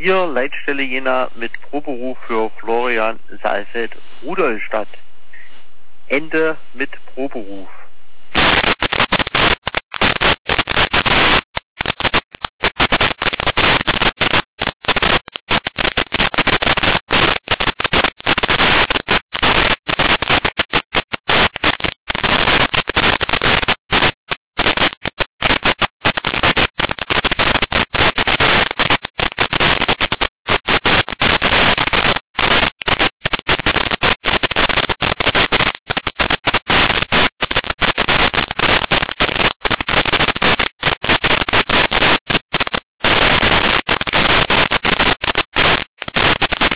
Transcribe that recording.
4, Leitstelle Jena mit Proberuf für Florian Saalfeld Rudolstadt. Ende mit Proberuf.